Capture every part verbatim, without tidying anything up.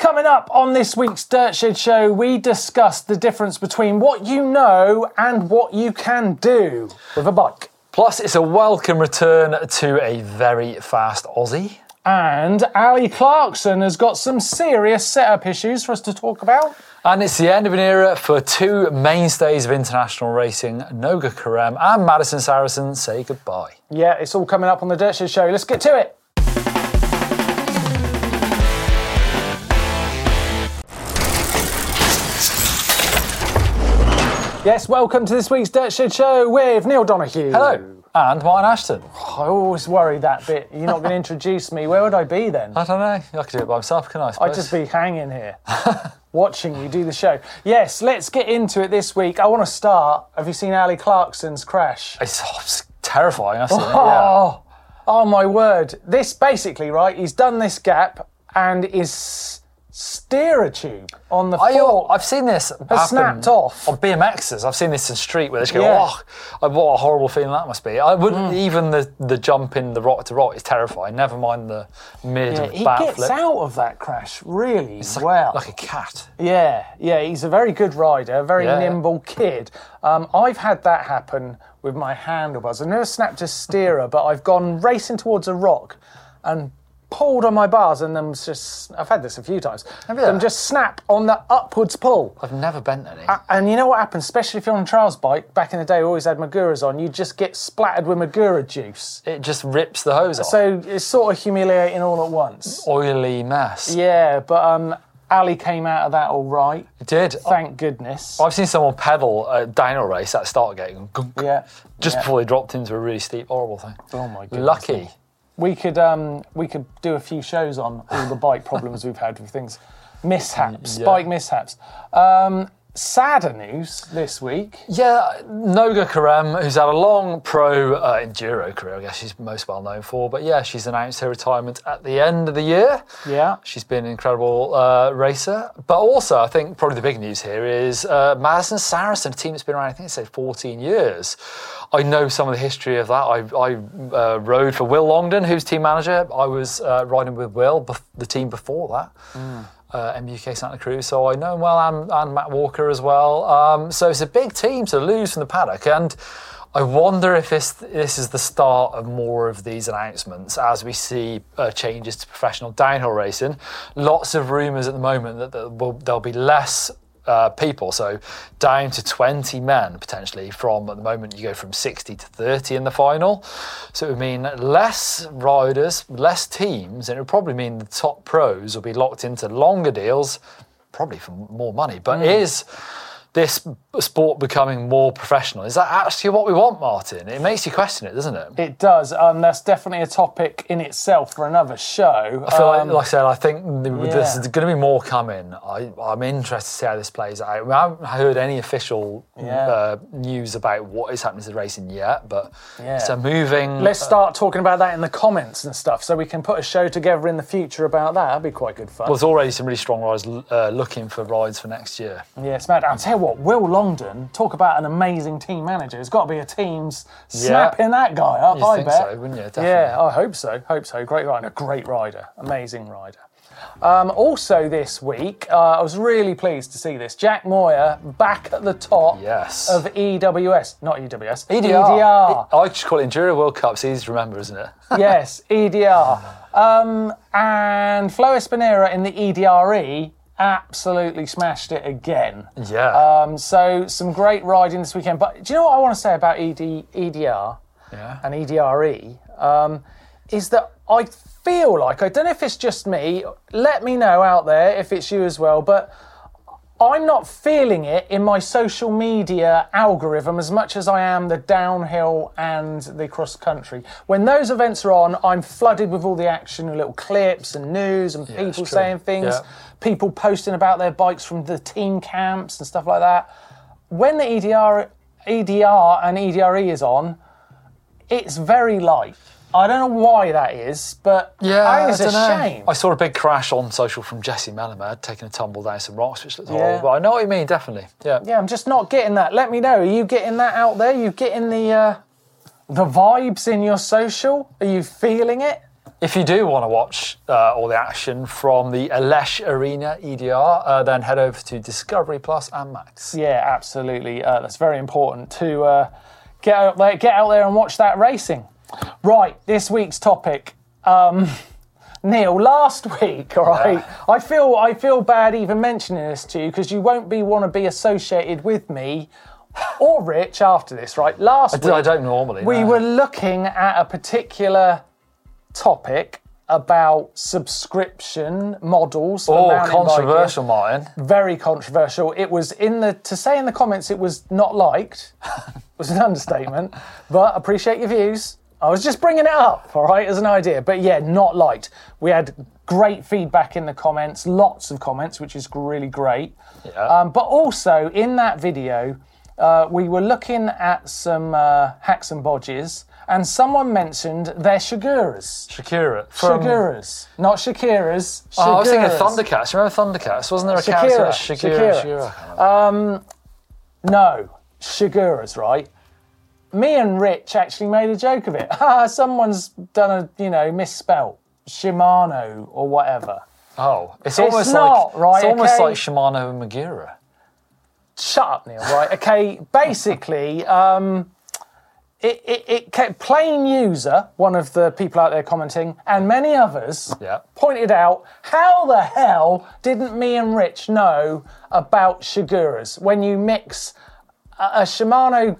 Coming up on this week's Dirt Shed Show, we discuss the difference between what you know and what you can do with a bike. Plus, it's a welcome return to a very fast Aussie. And Ali Clarkson has got some serious setup issues for us to talk about. And it's the end of an era for two mainstays of international racing. Noga Carême and Madison Saracen say goodbye. Yeah, it's all coming up on the Dirt Shed Show. Let's get to it. Yes, welcome to this week's Dirt Shed Show with Neil Donahue. Hello. And Martin Ashton. I always worry that bit. You're not going to introduce me. Where would I be then? I don't know. I could do it by myself, can I? I I'd just be hanging here, watching you do the show. Yes, let's get into it this week. I want to start. Have you seen Ali Clarkson's crash? It's, oh, it's terrifying, I've seen oh, it, yeah. Oh, my word. This basically, right, he's done this gap and his steerer tube on the I, floor I've seen this has snapped off. On B M Xs. I've seen this in street where they just go, Yeah. oh, what a horrible feeling that must be. I wouldn't, mm. even the, the jump in the rock to rock is terrifying, never mind the mid Yeah, backflip. he gets out of that crash really it's like, well. Like a cat. Yeah, yeah, he's a very good rider, a very yeah. nimble kid. Um, I've had that happen with my handlebars. I've never snapped a steerer, but I've gone racing towards a rock and pulled on my bars and then just, I've had this a few times, Have you? them just snap on the upwards pull. I've never bent any. Uh, and you know what happens, especially if you're on a trials bike, back in the day we always had Maguras on, you just get splattered with Magura juice. It just rips the hose off. So it's sort of humiliating all at once. Oily mess. Yeah, but um, Ali came out of that all right. It did. Thank goodness. I've seen someone pedal a downhill race at start gate, going, yeah, just yeah. before they dropped into a really steep, horrible thing. Oh my goodness. Lucky. We could um, we could do a few shows on all the bike problems we've had with things. Mishaps, Yeah. bike mishaps. Um, sadder news this week. Yeah, Noga Carême, who's had a long pro uh, enduro career, I guess she's most well known for, but yeah, she's announced her retirement at the end of the year. Yeah. She's been an incredible uh, racer. But also, I think probably the big news here is uh, Madison Saracen, a team that's been around, I think it's fourteen years. I know some of the history of that. I, I uh, rode for Will Longdon, who's team manager. I was uh, riding with Will, bef- the team before that. Mm. Uh, M U K Santa Cruz, so I know him well, and, and Matt Walker as well. Um, so it's a big team to lose from the paddock, and I wonder if this this is the start of more of these announcements as we see uh, changes to professional downhill racing. Lots of rumours at the moment that there will, there'll be less uh, people, so down to twenty men potentially. From at the moment you go from sixty to thirty in the final, so it would mean less riders, less teams, and it would probably mean the top pros will be locked into longer deals, probably for more money. But mm. is this sport becoming more professional? Is that actually what we want, Martin? It makes you question it, doesn't it? It does. Um, that's definitely a topic in itself for another show. I feel um, like, like I said, I think yeah. there's going to be more coming. I, I'm interested to see how this plays out. I, mean, I haven't heard any official yeah. uh, news about what is happening to the racing yet, but yeah. it's a moving... Let's start talking about that in the comments and stuff, so we can put a show together in the future about that. That'd be quite good fun. Well, there's already some really strong riders uh, looking for rides for next year. Yeah, it's mad. I'll tell you what, Will Longdon, talk about an amazing team manager. There's got to be a team's snapping yeah. that guy up, You'd I think bet. so, wouldn't you? Definitely. Yeah, I hope so. Hope so. Great rider. Great rider. Amazing rider. Um, also this week, uh, I was really pleased to see this. Jack Moyer back at the top yes. of E W S. Not E W S. E D R. E D R. I just call it Enduro World Cup. It's easy to remember, isn't it? Yes, E D R. Um, and Flo Espinera in the E D R E absolutely smashed it again. Yeah. Um, so some great riding this weekend. But do you know what I want to say about E D, E D R yeah. and E D R E? Um, is that I feel like, I don't know if it's just me, let me know out there if it's you as well, but I'm not feeling it in my social media algorithm as much as I am the downhill and the cross country. When those events are on, I'm flooded with all the action and little clips and news and yeah, people saying things, yeah. people posting about their bikes from the team camps and stuff like that. When the E D R, E D R and E D R E is on, it's very light. I don't know why that is, but yeah, I think it's I a know. shame. I saw a big crash on social from Jesse Melamed taking a tumble down some rocks, which looked Yeah. horrible. But I know what you mean, definitely. Yeah, Yeah, I'm just not getting that. Let me know. Are you getting that out there? Are you getting the uh, the vibes in your social? Are you feeling it? if you do want to watch uh, all the action from the Alesh Arena E D R, uh, then head over to Discovery Plus and Max. Yeah, absolutely. Uh, that's very important to uh, get out there, get out there and watch that racing. Right, this week's topic. Um, Neil, last week, all right, yeah. I feel I feel bad even mentioning this to you because you won't be want to be associated with me or Rich after this, right? Last I, week, I don't normally. We no. were looking at a particular topic about subscription models. For oh, controversial, biking. Martin. Very controversial. It was in the to say in the comments it was not liked was an understatement, but appreciate your views. I was just bringing it up, all right, as an idea. But yeah, not liked. We had great feedback in the comments, lots of comments, which is really great. Yeah. Um, but also in that video, uh, we were looking at some uh, hacks and bodges, and someone mentioned their Shiguras. Shakira. From... Shiguras. Not Shakiras. Oh, I was thinking of Thundercats. Remember Thundercats? Wasn't there a Shakira. character? Shakira. Shakira. Shakira. Um, no, Shiguras, right? Me and Rich actually made a joke of it. Ah, someone's done a, you know, misspelt Shimano or whatever. Oh, it's, It's almost not, like right, it's almost okay? like Shimano and Magura. Shut up, Neil. Right? Okay. Basically, um, it, it, it kept plain user, one of the people out there commenting, and many others Yeah. pointed out how the hell didn't me and Rich know about Shiguras when you mix a, a Shimano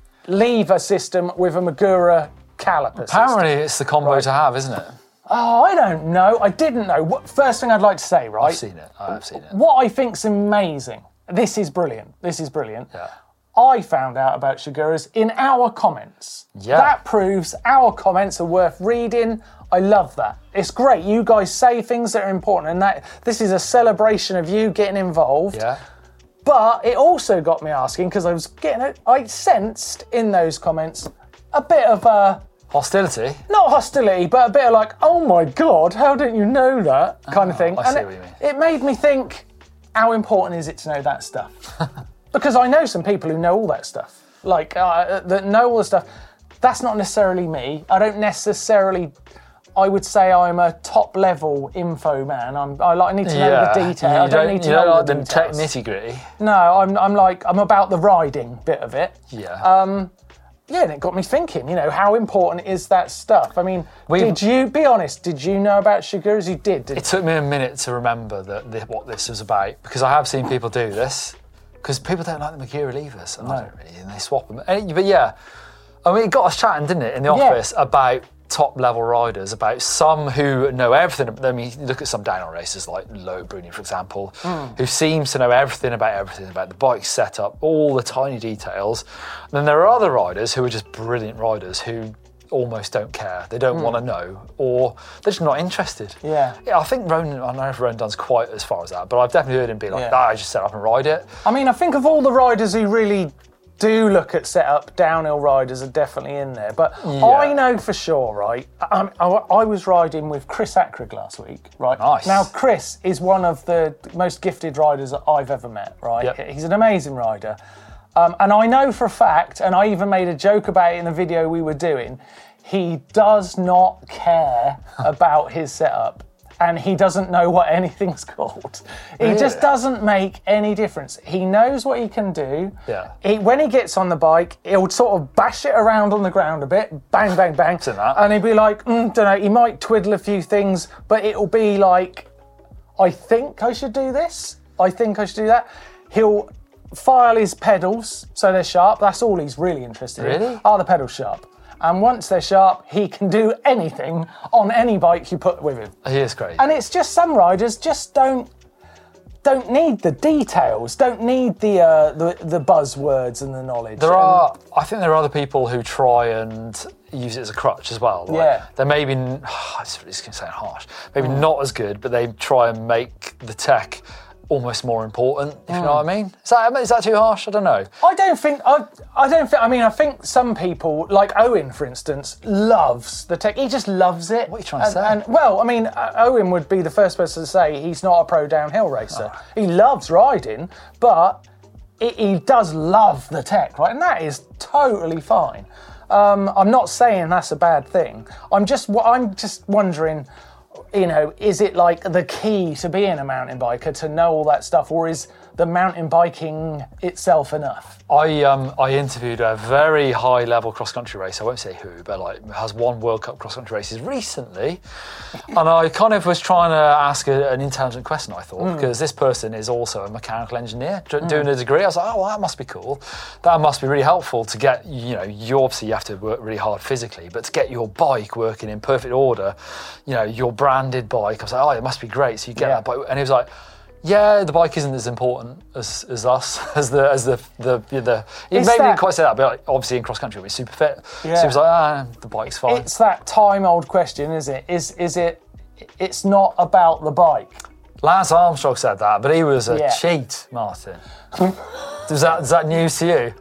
lever system with a Magura caliper Apparently, system. it's the combo Right. to have, isn't it? Oh, I don't know. I didn't know. What, first thing I'd like to say, right? I've seen it. I have seen it. What I think's amazing. This is brilliant. This is brilliant. Yeah. I found out about Shiguras in our comments. Yeah. That proves our comments are worth reading. I love that. It's great. You guys say things that are important, and that this is a celebration of you getting involved. Yeah. But it also got me asking, because I was getting it, I sensed in those comments a bit of a, Hostility. not hostility, but a bit of like, oh my God, how didn't you know that kind of thing. I and see it, what you mean. it made me think, how important is it to know that stuff? Because I know some people who know all that stuff, like uh, that know all the stuff. That's not necessarily me. I don't necessarily. I would say I'm a top level info man. I'm, I like I need to know Yeah. the detail. You I don't, don't, need to you know don't all like the the details. nitty gritty. No, I'm I'm like I'm about the riding bit of it. Yeah. Um, yeah, and it got me thinking. You know, how important is that stuff? I mean, We- did you be honest? Did you know about Shiguras? You did. Did It took me a minute to remember that the, what this was about because I have seen people do this because people don't like the Magura levers and I don't really, and they swap them. And- but yeah, I mean, it got us chatting, didn't it, in the Yeah. office about top level riders, about some who know everything. I mean, look at some downhill racers like Lo Bruni, for example, Mm. who seems to know everything about everything, about the bike setup, all the tiny details. And then there are other riders who are just brilliant riders who almost don't care. They don't want to know, or they're just not interested. Mm. Yeah. Yeah, I think Ronan, I don't know if Ronan done's quite as far as that, but I've definitely heard him be like, Yeah. ah, I just set up and ride it. I mean, I think of all the riders who really do look at setup, downhill riders are definitely in there. But Yeah. I know for sure, right? I, I, I was riding with Chris Ackrig last week, right? Nice. Now, Chris is one of the most gifted riders that I've ever met, right? Yep. He's an amazing rider. Um, and I know for a fact, and I even made a joke about it in the video we were doing, he does not care about his setup. And he doesn't know what anything's called. He Really? just doesn't make any difference. He knows what he can do. Yeah. He, when he gets on the bike, he'll sort of bash it around on the ground a bit, bang, bang, bang. To that. And he'll be like, mm, don't know, he might twiddle a few things, but it'll be like, I think I should do this. I think I should do that. He'll file his pedals so they're sharp. That's all he's really interested in. Really? Are the pedals sharp? And once they're sharp, he can do anything on any bike you put with him. He is crazy. And it's just some riders just don't don't need the details, don't need the uh, the, the buzzwords and the knowledge. There And- are, I think there are other people who try and use it as a crutch as well. Like, Yeah. They're maybe, it's, it's going to sound harsh, maybe not as good, but they try and make the tech almost more important, if you know what I mean. Is that, is that too harsh? I don't know. I don't think I. I don't think. I mean, I think some people, like Owen, for instance, loves the tech. He just loves it. What are you trying to and, say? And well, I mean, uh, Owen would be the first person to say he's not a pro downhill racer. Oh. He loves riding, but it, he does love the tech, right? And that is totally fine. Um, I'm not saying that's a bad thing. I'm just, I'm just wondering, you know, is it like the key to being a mountain biker to know all that stuff, or is the mountain biking itself enough? I um I interviewed a very high level cross country racer. I won't say who, but like has won World Cup cross country races recently, and I kind of was trying to ask a, an intelligent question. I thought mm. because this person is also a mechanical engineer d- mm. doing a degree. I was like, oh, well, that must be cool. That must be really helpful to get, you know, you obviously you have to work really hard physically, but to get your bike working in perfect order, you know, your branded bike. I was like, oh, it must be great. So you get yeah. that bike, and he was like, yeah, the bike isn't as important as, as us, as the as the the the. It maybe didn't quite say that, but like, obviously in cross country we're super fit. Yeah. So he was like, ah, the bike's fine. It's that time old question, is it? Is is it? It's not about the bike. Lance Armstrong said that, but he was a yeah. cheat, Martin. is that is that news to you?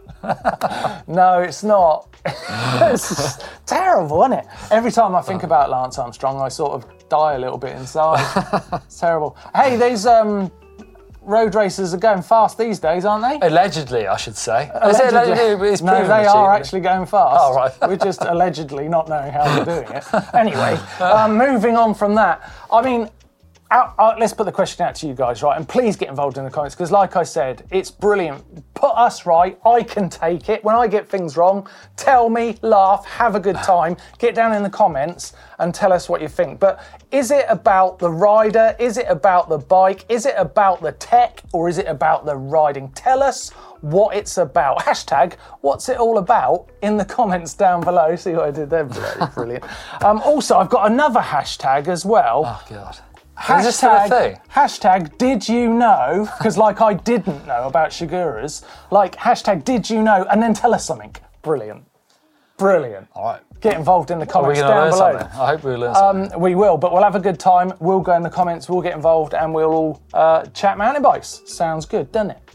No, it's not. It's terrible, isn't it? Every time I think about Lance Armstrong, I sort of die a little bit inside. It's terrible. Hey, these um, road racers are going fast these days, aren't they? Allegedly, I should say. Allegedly. Is it allegedly? It's no, they are actually going fast. Oh, right. We're just allegedly not knowing how they're doing it. Anyway, um, moving on from that. I mean, Out, out, let's put the question out to you guys, right? And please get involved in the comments, because like I said, it's brilliant. Put us right. I can take it. When I get things wrong, tell me, laugh, have a good time. Get down in the comments and tell us what you think. But is it about the rider? Is it about the bike? Is it about the tech? Or is it about the riding? Tell us what it's about. Hashtag, what's it all about, in the comments down below. See what I did there? Brilliant. Um, also, I've got another hashtag as well. Oh, God. Hashtag, hashtag did you know, because like I didn't know about Shiguras, like hashtag did you know, and then tell us something. Brilliant. Brilliant. All right. Get involved in the comments Are we down learn below. Something? I hope we learn um, something. We will, but we'll have a good time. We'll go in the comments, we'll get involved, and we'll all uh, chat mountain bikes. Sounds good, doesn't it?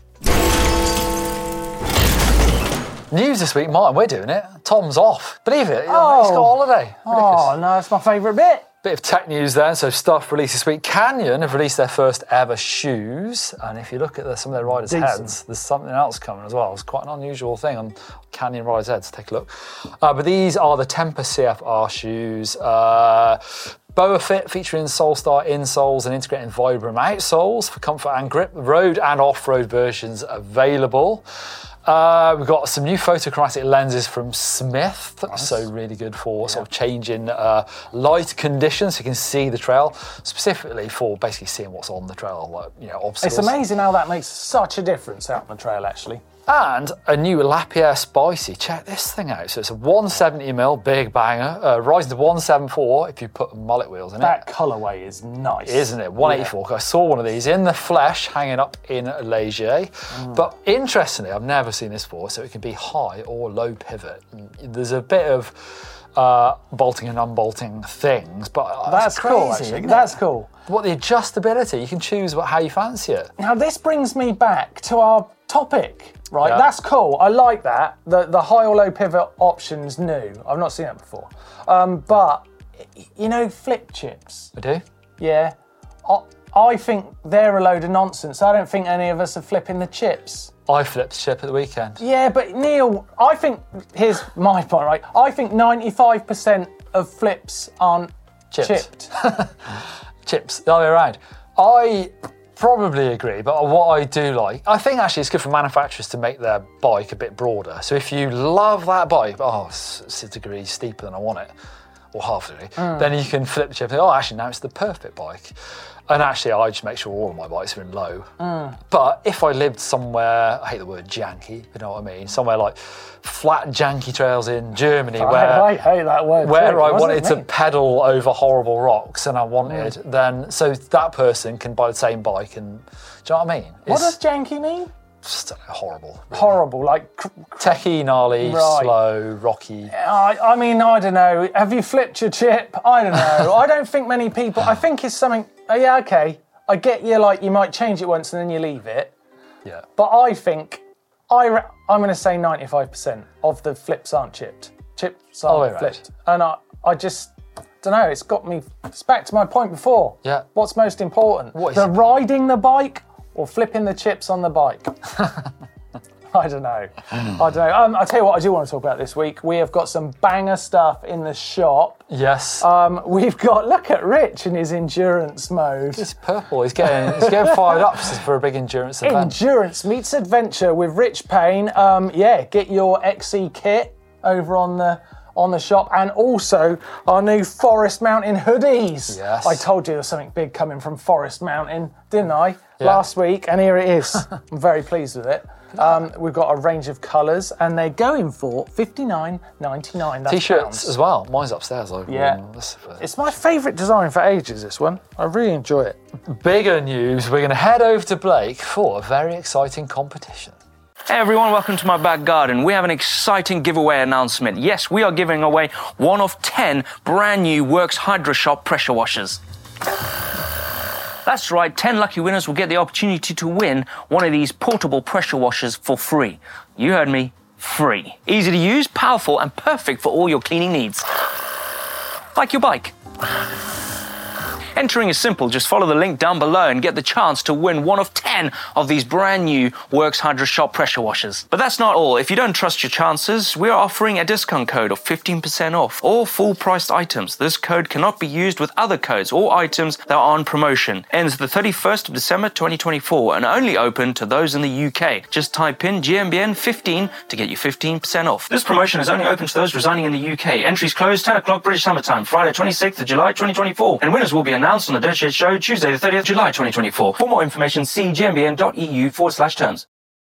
News this week, Martin, we're doing it. Tom's off. Believe it, oh. he's got a holiday. Ridiculous. Oh, no, it's my favourite bit. Bit of tech news then, so stuff released this week. Canyon have released their first ever shoes, and if you look at the, some of their riders' Decent. heads, there's something else coming as well. It's quite an unusual thing on Canyon riders' heads. Take a look. Uh, but these are the Tempest C F R shoes. Uh, Boa Fit featuring Solstar insoles and integrating Vibram outsoles for comfort and grip. Road and off-road versions available. Uh, we've got some new photochromatic lenses from Smith, nice. So really good for yeah. sort of changing uh, light conditions, so you can see the trail, specifically for basically seeing what's on the trail, like, you know, obstacles. It's amazing how that makes such a difference out on the trail, actually. And a new Lapierre Spicy. Check this thing out. So it's a one seventy millimeter big banger, uh, rising to one seventy-four if you put mullet wheels in that it. That colourway is nice. Isn't it? one eighty-four. Yeah. I saw one of these in the flesh hanging up in Leger. Mm. But interestingly, I've never seen this before, so it can be high or low pivot. There's a bit of uh, bolting and unbolting things, but that's crazy, cool, actually. That's cool. What, the adjustability, you can choose what, how you fancy it. Now, this brings me back to our topic. Right, yeah. That's cool. I like that. The the high or low pivot option's new. I've not seen that before. Um, but, you know, flip chips. I do? Yeah. I, I think they're a load of nonsense. I don't think any of us are flipping the chips. I flipped a chip at the weekend. Yeah, but Neil, I think, here's my point, right? I think ninety-five percent of flips aren't chips. chipped. Chips, the other way around. I... probably agree, but what I do like, I think actually it's good for manufacturers to make their bike a bit broader. So if you love that bike, oh, it's a degree steeper than I want it, or half a degree, mm. then you can flip the chip and think, oh, actually now it's the perfect bike. And actually I just make sure all of my bikes are in low. Mm. But if I lived somewhere, I hate the word janky, you know what I mean, somewhere like flat janky trails in Germany I, where I hate that word where too. I what wanted to pedal over horrible rocks and I wanted mm. then so that person can buy the same bike and do you know what I mean? What it's, does janky mean? Just horrible. Really. Horrible, like cr- techie, gnarly, right. slow, rocky. I, I mean, I don't know. Have you flipped your chip? I don't know. I don't think many people. I think it's something. Oh yeah, okay. I get you. Like you might change it once and then you leave it. Yeah. But I think I re- I'm going to say ninety-five percent of the flips aren't chipped. Chips aren't oh, flipped, right. and I I just. don't know, it's got me. It's back to my point before. Yeah. What's most important? What is the it? Riding the bike or flipping the chips on the bike? I don't know. I don't know. Um, I'll tell you what I do want to talk about this week. We have got some banger stuff in the shop. Yes. Um, we've got, look at Rich in his endurance mode. It's purple. He's getting he's getting fired up for a big endurance event. Endurance meets adventure with Rich Payne. Um, yeah, get your X E kit over on the on the shop, and also our new Forest Mountain hoodies. Yes. I told you there was something big coming from Forest Mountain, didn't I? Yeah. Last week, and here it is. I'm very pleased with it. Um, we've got a range of colours, and they're going for fifty-nine ninety-nine. T-shirts pounds. as well. Mine's upstairs. I've Yeah. worn this for- It's my favourite design for ages, this one. I really enjoy it. Bigger news. We're going to head over to Blake for a very exciting competition. Hey everyone, welcome to my back garden. We have an exciting giveaway announcement. Yes, we are giving away one of ten brand new Works HydroShop pressure washers. That's right, ten lucky winners will get the opportunity to win one of these portable pressure washers for free. You heard me, free. Easy to use, powerful, and perfect for all your cleaning needs. Like your bike. Entering is simple, just follow the link down below and get the chance to win one of ten of these brand new Works HydroShop pressure washers. But that's not all. If you don't trust your chances, we are offering a discount code of fifteen percent off all full-priced items. This code cannot be used with other codes or items that are on promotion. Ends the thirty-first of December twenty twenty-four and only open to those in the U K. Just type in G M B N fifteen to get you fifteen percent off. This promotion is only open to those residing in the U K. Entries closed ten o'clock British Summer Time, Friday twenty-sixth of July twenty twenty-four. And winners will be announced on the Dirt Shed Show Tuesday the thirtieth of July twenty twenty-four. For more information, see gmbn.eu forward slash terms.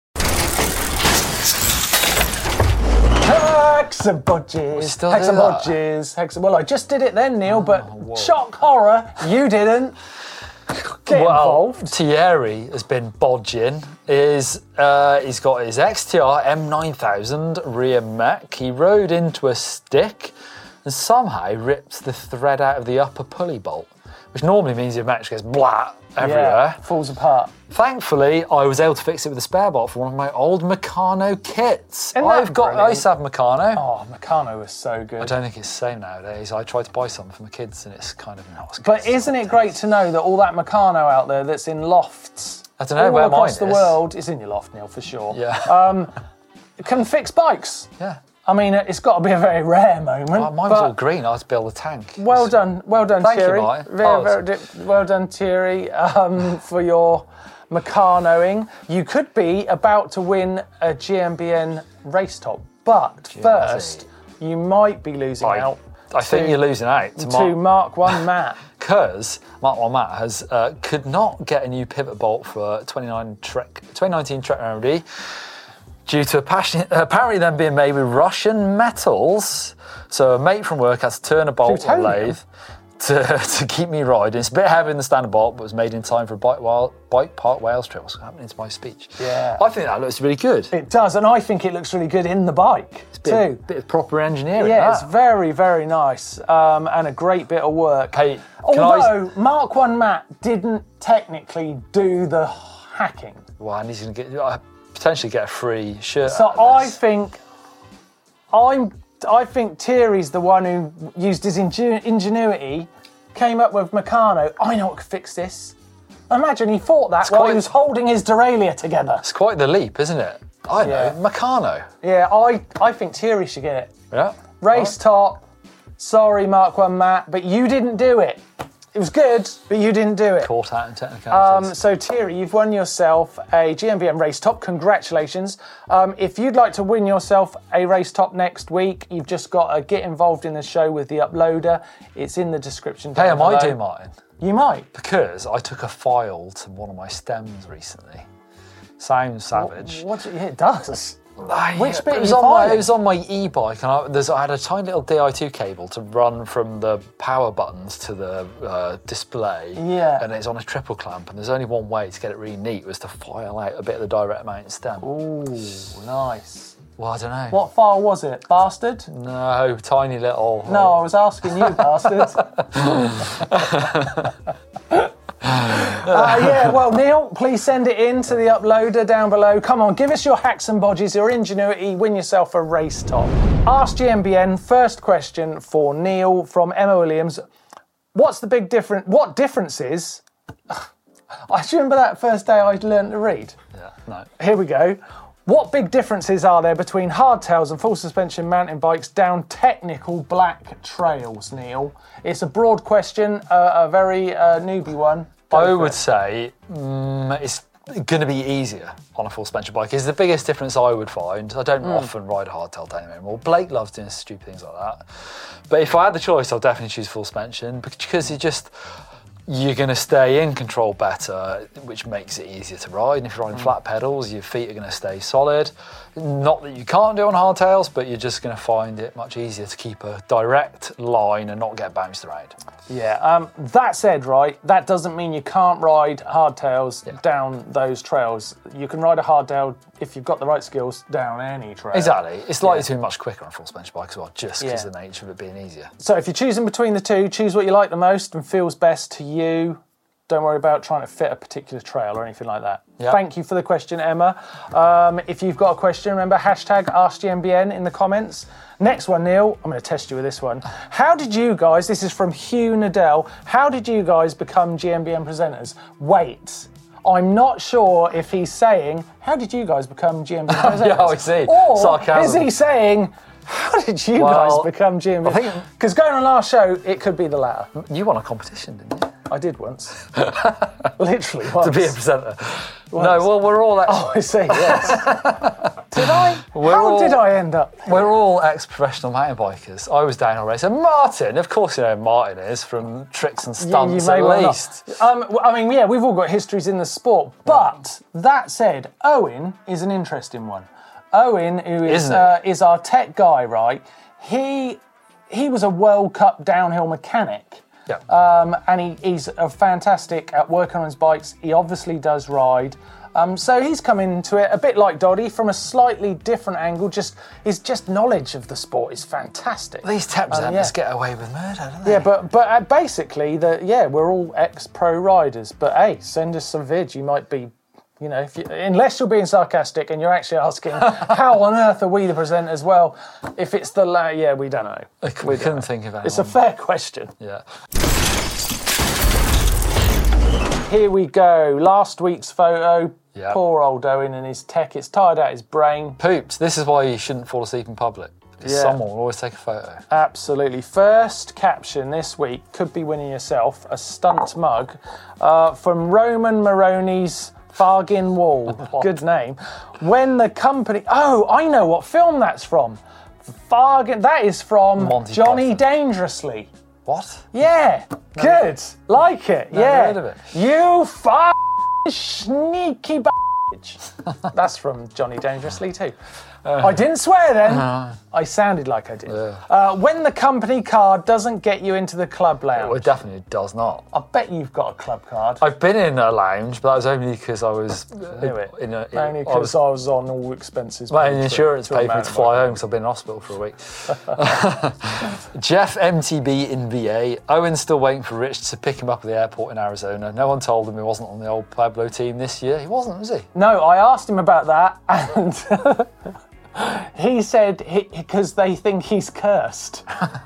Hexabudges. still do that? Hexabudges. Hexa- well, I just did it then, Neil, but whoa. shock horror, you didn't. Get Well, involved. Thierry has been bodging. Is uh, he's got his X T R M nine thousand rear mech. He rode into a stick and somehow ripped the thread out of the upper pulley bolt, which normally means your mech goes blah everywhere. Yeah, falls apart. Thankfully, I was able to fix it with a spare bolt from one of my old Meccano kits. Isn't that I've got. brilliant? I used to have Meccano. Oh, Meccano was so good. I don't think it's the same nowadays. I tried to buy some for my kids, and it's kind of not as good. But isn't it great to know that all that Meccano out there that's in lofts, I don't know all where across mine the is. world, is in your loft, Neil, for sure. Yeah. Um, can fix bikes. yeah. I mean, it's got to be a very rare moment. Well, mine was but all green. I had to build a tank. Well done, well done, Thank you, Thierry. Martin. Very, Oh, very, di- well done, Thierry, um, for your Meccanoing. You could be about to win a G M B N race top, but first you might be losing I, out. I think to- you're losing out to to Mark. Mark One Matt. Because Mark One Matt has uh, could not get a new pivot bolt for twenty-nine Trek, twenty nineteen Trek R M D due to a passion, apparently them being made with Russian metals. So a mate from work has to turn a bolt on the Plutonium? lathe to, to keep me riding. It's a bit heavier than the standard bolt, but was made in time for a bike, wild, bike Park Wales trip. What's happening to my speech? Yeah. I think that looks really good. It does, and I think it looks really good in the bike Bit, too. bit of proper engineering. Yeah, that. it's very, very nice, um, and a great bit of work. Hey, can I- Although Mark One Matt didn't technically do the hacking. Well, and he's going to get uh, potentially get a free shirt. So out of I this. think, I'm, I think Thierry's the one who used his ingen- ingenuity, came up with Meccano. I know what could fix this. Imagine he thought that while quite- he was holding his derailleur together. It's quite the leap, isn't it? I know, Yeah. Meccano. Yeah, I, I think Thierry should get it. Yeah. Race top. Sorry, Mark One Matt, but you didn't do it. It was good, but you didn't do it. Caught out in technicalities. Um, so Thierry, you've won yourself a G M B M race top. Congratulations. Um, if you'd like to win yourself a race top next week, you've just got to get involved in the show with the uploader. It's in the description down hey, I might below. do, Martin. You might. Because I took a file to one of my stems recently. Sounds savage. What? Yeah, it does. Ah, Which yeah, bit it was are you on my, filing? It was on my e-bike, and I, there's, I had a tiny little D I two cable to run from the power buttons to the uh, display. Yeah. And it's on a triple clamp, and there's only one way to get it really neat was to file out a bit of the direct mount stem. Ooh, nice. Well, I don't know. What file was it, bastard? No, tiny little. No, I was asking you, bastard. Uh, yeah, well, Neil, please send it in to the uploader down below. Come on, give us your hacks and bodges, your ingenuity, win yourself a race top. Ask G M B N, first question for Neil from Emma Williams. What's the big difference? What difference is? I remember that first day I learned to read. Yeah, no. Here we go. What big differences are there between hardtails and full suspension mountain bikes down technical black trails, Neil? It's a broad question, uh, a very uh, newbie one. Go I for would it. say mm, it's going to be easier on a full suspension bike. Is the biggest difference I would find. I don't mm. often ride a hardtail down anymore. Blake loves doing stupid things like that. But if I had the choice, I'll definitely choose full suspension because you just... You're going to stay in control better, which makes it easier to ride. And if you're riding mm. flat pedals, your feet are going to stay solid. Not that you can't do on hardtails, but you're just going to find it much easier to keep a direct line and not get bounced around. Yeah, um, that said, right, that doesn't mean you can't ride hardtails yeah. down those trails. You can ride a hardtail, if you've got the right skills, down any trail. Exactly. It's likely yeah. to be much quicker on a full suspension bike as well, just because yeah. of the nature of it being easier. So if you're choosing between the two, choose what you like the most and feels best to you. Don't worry about trying to fit a particular trail or anything like that. Yep. Thank you for the question, Emma. Um, if you've got a question, remember hashtag AskGMBN in the comments. Next one, Neil, I'm going to test you with this one. How did you guys, this is from Hugh Nadell, how did you guys become G M B N presenters? Wait, I'm not sure if he's saying, how did you guys become G M B N presenters? Yeah, I see. Or Sarcasm. is he saying, how did you well, guys become G M B N? Because going on our show, it could be the latter. You won a competition, didn't you? I did once. Literally once. To be a presenter. Once. No, well, we're all... Ex- oh, I see, yes. Did I? We're How all, did I end up? We're all ex-professional mountain bikers. I was downhill racer. Martin, of course you know who Martin is, from Tricks and Stunts you, you at well least. Um, I mean, yeah, we've all got histories in the sport. But that said, Owen is an interesting one. Owen, who is, uh, is our tech guy, right? He, he was a World Cup downhill mechanic. Yeah. Um, and he, he's a fantastic at working on his bikes. He obviously does ride. Um, so he's come into it a bit like Doddy from a slightly different angle. Just his just knowledge of the sport is fantastic. These tech presenters um, yeah. get away with murder, don't they? Yeah, but but uh, basically, the yeah, we're all ex-pro riders. But hey, send us some vid. You might be, you know, if you, unless you're being sarcastic and you're actually asking, how on earth are we the presenters? Well, if it's the la- yeah, we don't know. We, we couldn't think of it. It's a fair question. Yeah. Here we go. Last week's photo. Yep. Poor old Owen and his tech. It's tired out his brain. Pooped. This is why you shouldn't fall asleep in public. Because Yeah. someone will always take a photo. Absolutely. First caption this week could be winning yourself a stunt mug uh, from Roman Moroni's Fargin Wall. Good name. When the company... Oh, I know what film that's from. Fargin... That is from Monty Johnny Python. Dangerously. What? Yeah. Good. Like it. Never yeah. heard of it. You f***ing sneaky bitch. That's from Johnny Dangerously too. Uh, I didn't swear then. Uh, I sounded like I did. Yeah. Uh, when the company card doesn't get you into the club lounge. Well, it definitely does not. I bet you've got a club card. I've been in a lounge, but that was only because I was knew it. in a. In, only I because was, I, was on all expenses. my paid insurance to- to a paid for me mountain to fly bike. home because I've been in hospital for a week. Jeff M T B in V A. Owen's still waiting for Rich to pick him up at the airport in Arizona. No one told him he wasn't on the old Pueblo team this year. He wasn't, was he? No, I asked him about that, and he said because they think he's cursed.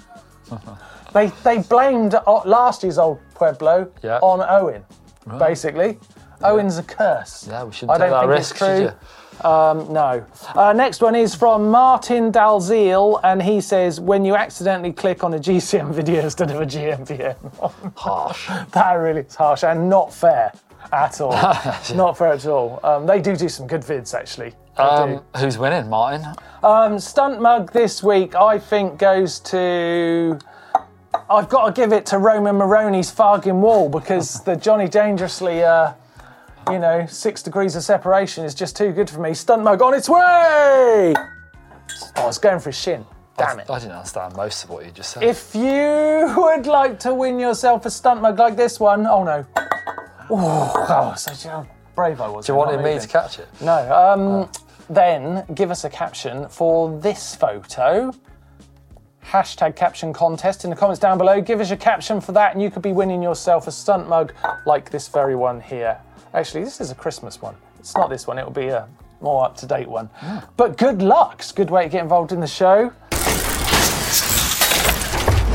they they blamed uh, last year's old Pueblo Yeah. on Owen, basically. Owen's a curse. Yeah, we shouldn't I take don't that think risk, it's true. should you? Um, no. Uh, next one is from Martin Dalziel, and he says, when you accidentally click on a G C M video instead of a G M B N. Harsh. That really is harsh and not fair at all. Not fair at all. Um, they do do some good vids, actually. They Um, do. who's winning, Martin? Um, stunt mug this week, I think, goes to... I've got to give it to Roman Moroni's Fargin Wall because the Johnny Dangerously... Uh, You know, six degrees of separation is just too good for me. Stunt mug on its way! Oh, I was going for a shin. Damn it. I didn't understand most of what you just said. If you would like to win yourself a stunt mug like this one, oh no. Oh, oh so how brave I was. Do you want me to catch it? No. Um, then give us a caption for this photo. Hashtag caption contest in the comments down below. Give us your caption for that and you could be winning yourself a stunt mug like this very one here. Actually, this is a Christmas one. It's not this one. It'll be a more up-to-date one. Mm. But good luck. It's a good way to get involved in the show.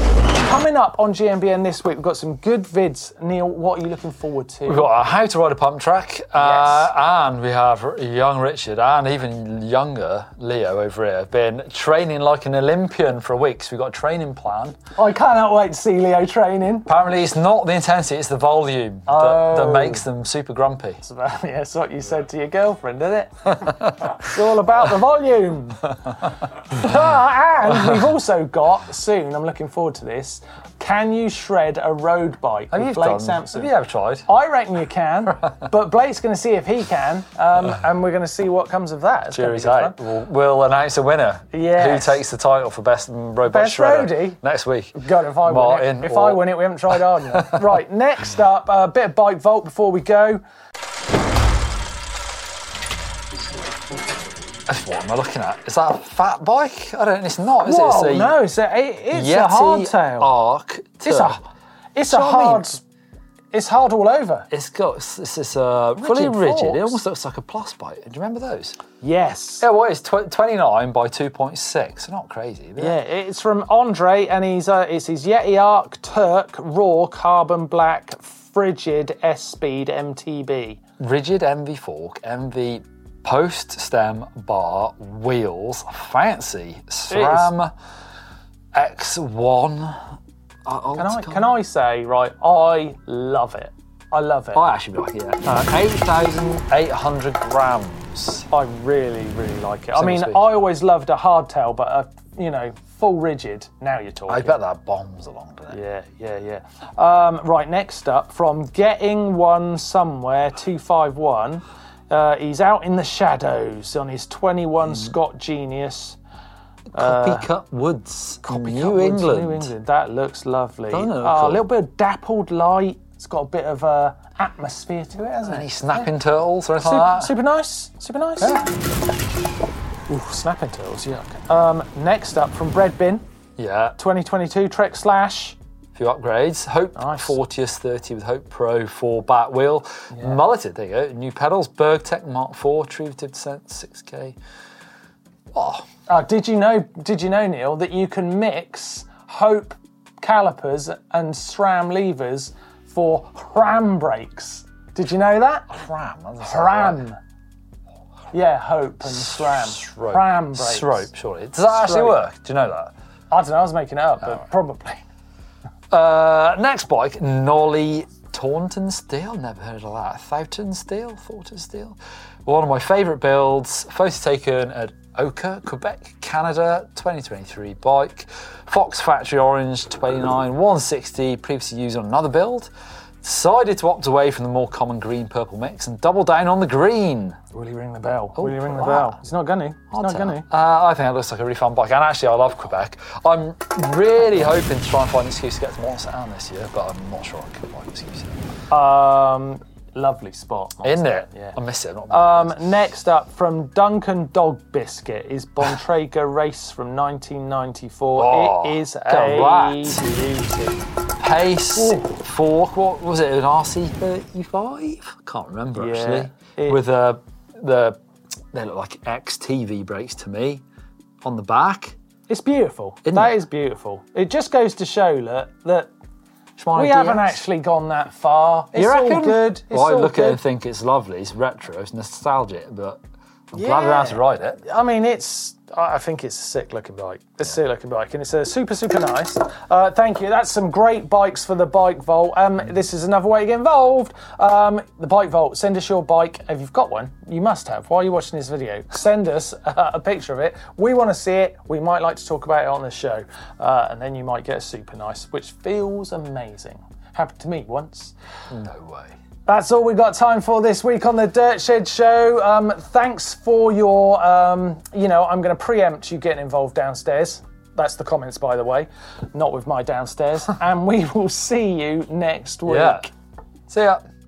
Coming up on G M B N this week, we've got some good vids. Neil, what are you looking forward to? We've got a how to ride a pump track, uh, and we have young Richard and even younger Leo over here have been training like an Olympian for a week. So we've got a training plan. I cannot wait to see Leo training. Apparently, it's not the intensity; it's the volume Oh. that, that makes them super grumpy. It's about- yeah, that's what you said to your girlfriend, isn't it? It's all about the volume. Ah, and we've also got soon. I'm looking forward to this. Can you shred a road bike Have with you Blake done? Sampson? Have you ever tried? I reckon you can, but Blake's going to see if he can, um, and we're going to see what comes of that. It's gonna be Jury's good out. fun. We'll, we'll announce a winner. Yes. Who takes the title for best road bike Best shredder roadie? next week? God, if I Martin win it, if or- I win it, we haven't tried hard enough. Right, next up, a bit of bike vault before we go. What am I looking at? Is that a fat bike? I don't. It's not. Is Whoa, it? It's a no, it's a, it- it's a Yeti hardtail. Arc. It's a, it's a what I mean. hard, it's hard all over. It's got. It's, it's, it's uh, fully Rigid rigid. It forks. almost looks like a plus bike. Do you remember those? Yes. Yeah. Well, it's tw- twenty-nine by two point six. Not crazy. Is it? Yeah, it's from Andre, and he's uh, it's his Yeti Arc Turk Raw Carbon Black Frigid S Speed M T B. Rigid M V fork, M V post stem bar, wheels, fancy SRAM X one. Uh, Can I can I say right? I love it. I love it. I actually like it. Yeah. Uh, eight thousand eight hundred grams. I really really like it. I Single mean, speed. I always loved a hardtail, but a you know full rigid. Now you're talking. I bet that bombs along to it. Yeah, yeah, yeah. Um, right, next up, from Getting One Somewhere two five one, uh, he's out in the shadows on his twenty-one Scott Genius. Copycut Woods, Copycut New Woods, England. New England. That looks lovely. Doesn't it look Oh, cool? a little bit of dappled light. It's got a bit of uh, atmosphere to it, hasn't Any it? snapping turtles or anything Super, like that? super nice. Super nice. Ooh, snapping turtles, yuck. Um, next up, from Bread Bin, Yeah, twenty twenty-two Trek Slash. a few upgrades. Hope Nice. fortieth thirty with Hope Pro four back wheel. Mulleted, there you go. New pedals, Bergtech Mark four, Truvative Descent six K. Oh, Oh, did you know? Did you know, Neil, that you can mix Hope calipers and SRAM levers for RAM brakes? Did you know that? Ram. that doesn't sound right. RAM. Yeah, Hope and SRAM. Strope. RAM brakes. Strope, surely. Does that actually Strope. work? Do you know that? I don't know. I was making it up, but probably. Uh, next bike, Nolly Taunton Steel. Never heard of that. Thoughton Steel? Thornton Steel? One of my favourite builds. Photo taken at Oka, Quebec, Canada. twenty twenty-three bike. Fox Factory Orange twenty-nine one sixty. Previously used on another build. Decided to opt away from the more common green-purple mix and double down on the green. Will he ring the bell? Will he ring the wow. bell? He's not gonna. He's I'll not tell. gonna. Uh, I think it looks like a really fun bike, and actually I love Quebec. I'm really hoping to try and find an excuse to get to Montserrat this year, but I'm not sure I can find an excuse yet. Um, lovely spot. Isn't it? Yeah. I miss it. Not Um, next up, from Duncan Dog Biscuit, is Bontrager Race from nineteen ninety-four. Oh, it is a rat. beauty. Pace, Ooh. fork, what was it, an R C thirty-five? I can't remember Yeah, actually. it- With uh, the, they look like X T V brakes to me on the back. It's beautiful. Isn't That it? is beautiful. It just goes to show that, that Shimano we D X. haven't actually gone that far. It's You all reckon? good. It's Well, I all look good. at it and think it's lovely, it's retro, it's nostalgic, but I'm glad Yeah. we're out to ride it. I mean, it's. I I think it's a sick looking bike. It's a sick looking bike, and it's a super super nice. Uh, thank you. That's some great bikes for the Bike Vault. Um, this is another way to get involved. Um, the Bike Vault. Send us your bike if you've got one. You must have. While you're watching this video, send us uh, a picture of it. We want to see it. We might like to talk about it on the show, uh, and then you might get a super nice, which feels amazing. Happened to me once. No way. That's all we've got time for this week on the Dirt Shed Show. Um, thanks for your, um, you know, I'm going to preempt you getting involved downstairs. That's the comments, by the way, not with my downstairs. And we will see you next week. Yeah. See ya.